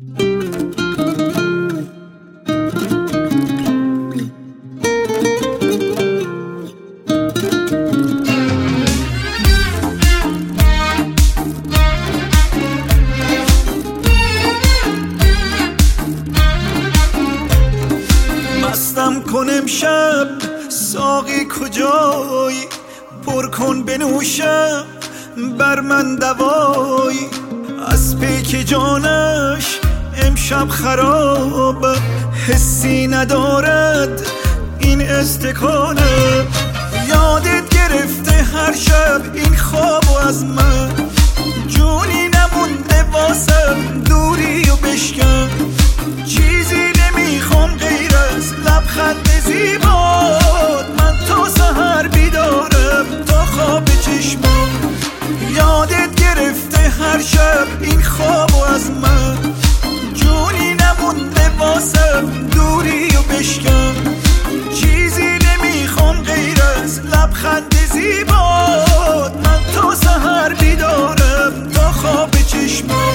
مستم کن امشب ساقی کجایی، پر کن بنوشم بر من دوایی. از پیک جانش امشب خراب، حسی ندارد این استکانه. یادت گرفته هر شب این خواب و از من، جونی نمونده واسم دوری و بشکن. چیزی نمیخوام غیر از لبخند زیبات، من تا سحر بیدارم تا خواب چشمم. یادت گرفته هر شب این خواب و از من، جونی نمونده واسم دوری و بشکن. چیزی نمیخوام غیر از لبخند زیبات، من تا سحر بیدارم تا خواب چشمم.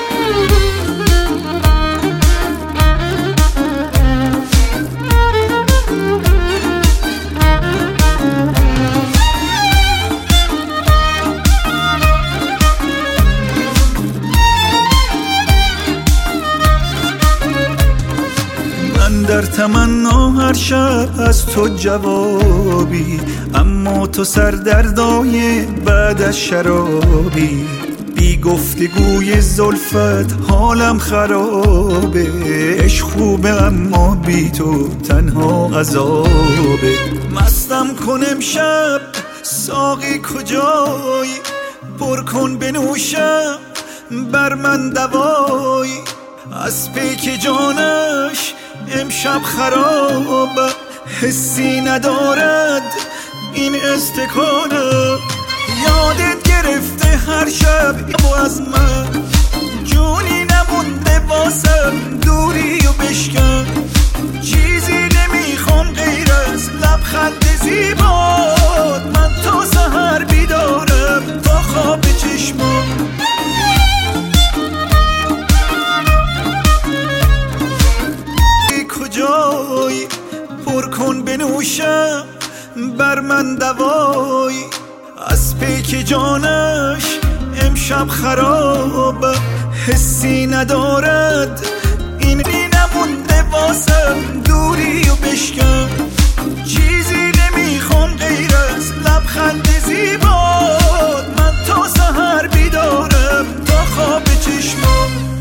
در تمنا هر شب از تو جوابی، اما تو سردردای بعد از شرابی. بی گفتگوی زلفت حالم خرابه، عشق خوبه اما بی تو تنها عذابه. مستم کن امشب ساقی کجایی، پر کن بنوشم بر من دوایی. از پیک جانش امشب خراب، حسی ندارد این استکانه. یادت گرفته هر شب و از من، جونی نمونده واسم دوری و بشکن. چیزی نمیخوام غیر از لبخند زیبات، من تا سحر بیدارم تا خواب چشمم. کجایی پر کن بنوشم بر من دوایی. از پیک جانش امشب خراب، حسی ندارد این نمونده واسم دوری و بشکن. چیزی نمیخوام غیر از لبخند زیبات، من تا سحر بیدارم تا خواب چشمم.